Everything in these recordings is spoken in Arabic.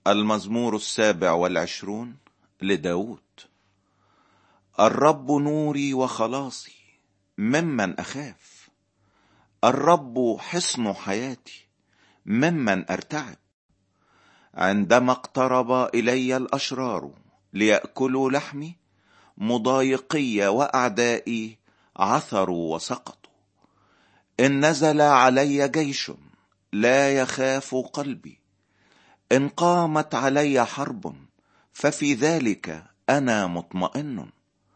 المزمور 27 لداود. الرب نوري وخلاصي، ممن أخاف؟ الرب حصن حياتي، ممن أرتعب؟ عندما اقترب إلي الأشرار ليأكلوا لحمي، مضايقي وأعدائي عثروا وسقطوا. إن نزل علي جيش لا يخاف قلبي، إن قامت علي حرب ففي ذلك أنا مطمئن.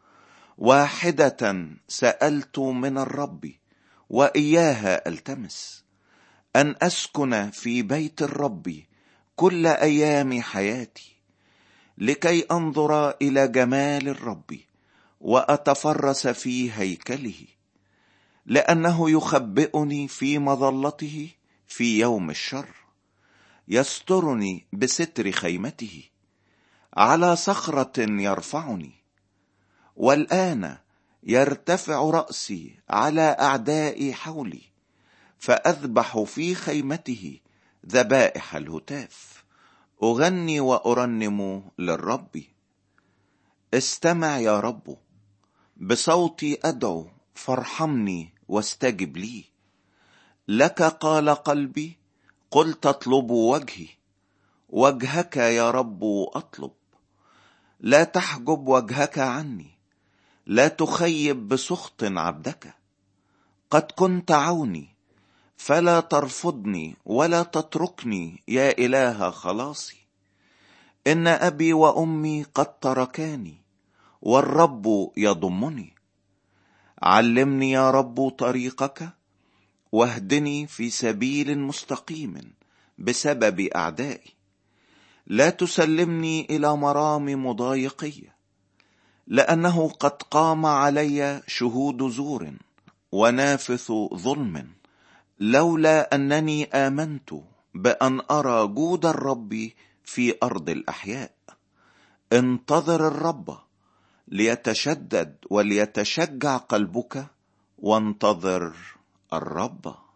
واحدة سألت من الرب وإياها ألتمس، أن أسكن في بيت الرب كل أيام حياتي، لكي أنظر إلى جمال الرب وأتفرس في هيكله. لأنه يخبئني في مظلته في يوم الشر، يسترني بستر خيمته، على صخرة يرفعني. والآن يرتفع رأسي على أعدائي حولي، فأذبح في خيمته ذبائح الهتاف. أغني وأرنم للرب. استمع يا رب، بصوتي أدعو، فارحمني واستجب لي. لك قال قلبي، قلت اطلب وجهي، وجهك يا رب أطلب. لا تحجب وجهك عني، لا تخيب بسخط عبدك. قد كنت عوني، فلا ترفضني ولا تتركني يا إله خلاصي. إن أبي وأمي قد تركاني، والرب يضمني. علمني يا رب طريقك، واهدني في سبيل مستقيم بسبب أعدائي. لا تسلمني إلى مرام مضايقية، لأنه قد قام علي شهود زور ونافث ظلم. لولا أنني آمنت بأن أرى جود الرب في أرض الأحياء. انتظر الرب ليتشدد وليتشجع قلبك، وانتظر الرب.